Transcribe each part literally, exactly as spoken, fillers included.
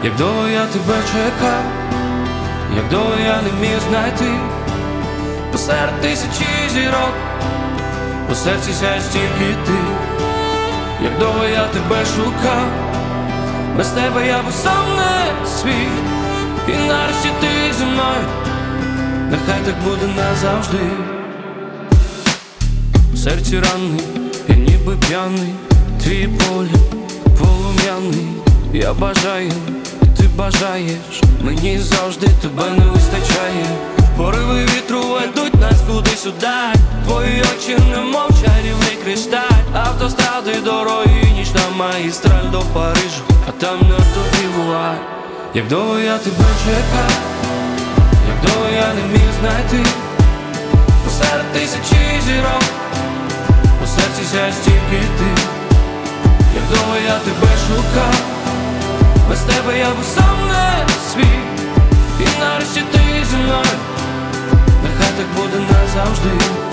Як довго я тебе чекав, як довго я не міг знайти посеред тисячі зірок у серці сяєш тільки ти. Як довго я тебе шукав, без тебе я був сам не свій. І нарешті ти зі мною, нехай так буде назавжди. У серці ранний, я ніби п'яний, твій погляд полум'яний. Я бажаю, і ти бажаєш, мені завжди тебе не вистачає. Пориви вітру ведуть нас кудись удаль, твої очі немов чарівний кришталь. Автостради, дороги, нічна магістраль до Парижу, а там на тобі буває. Як довго я тебе чекав, як довго я не міг знайти посеред тисячі зірок у серці сяєш тільки ти. Як довго я тебе шукав, без тебе я був сам не свій. І нарешті ти зі мною, нехай так буде назавжди.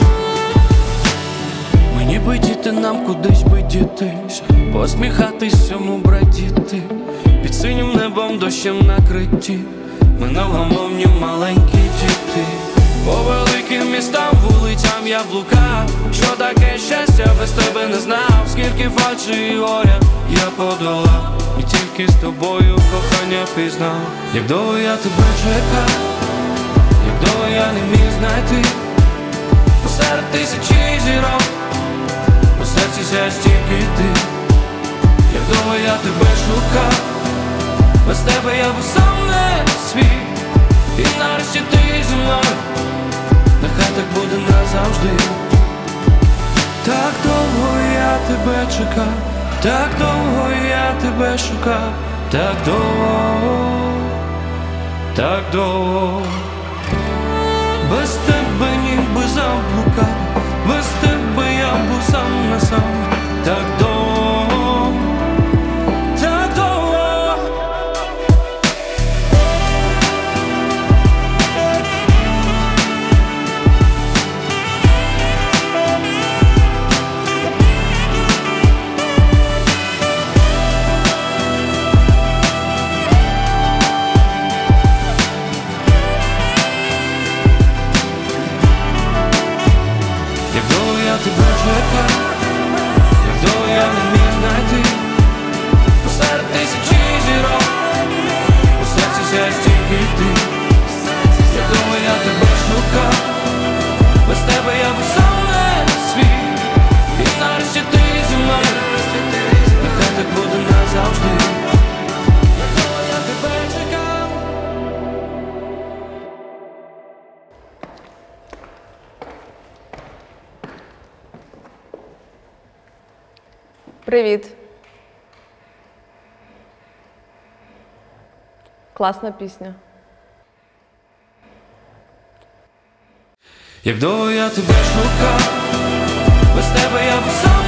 Мені би діти, нам кудись би дітись, посміхатись всьому брадіти, під синім небом дощем накриті, ми невгамовні маленькі діти. По великим містам, вулицям я блукав, що таке щастя без тебе не знав. Скільки фальші і горя я подолав, і тільки з тобою кохання пізнав. Як довго я тебе чекав, як довго я не міг знайти посеред тисячі зірок у серці сяєш тільки ти. Як довго я тебе шукав, без тебе я був сам не свій. І нарешті ти зі мною, нехай так буде назавжди. Так довго я тебе чекав, так довго я тебе шукав, так довго, так довго. Без тебе ніби заблукав, без тебе я був сам на сам. Так довго, так довго. Тебе чекав, як довго я не міг знайти посеред тисячі зірок у серці сяєш тільки ти. Як довго я тебе шукав, без тебе я був сам не свій. І нарешті ти зі мною, нехай так буде назавжди. Як довго я тебе чекав. Привіт. Класна пісня. Як довго я тебе шукав, без тебе я був сам